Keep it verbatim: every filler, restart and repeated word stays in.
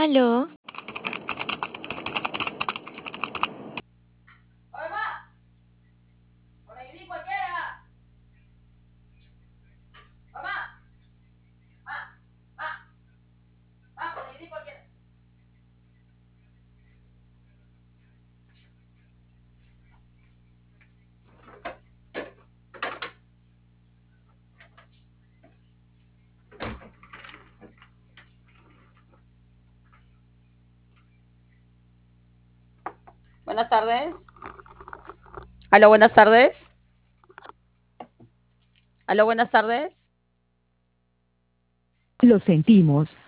Aló, ¡Oye, ma! ¡Por ahí cualquiera! ¡Mamá! ¡Ma! ¡Ma! ¡Ma! ¡Por ahí cualquiera! Buenas tardes. Aló, buenas tardes. Aló, buenas tardes. Lo sentimos.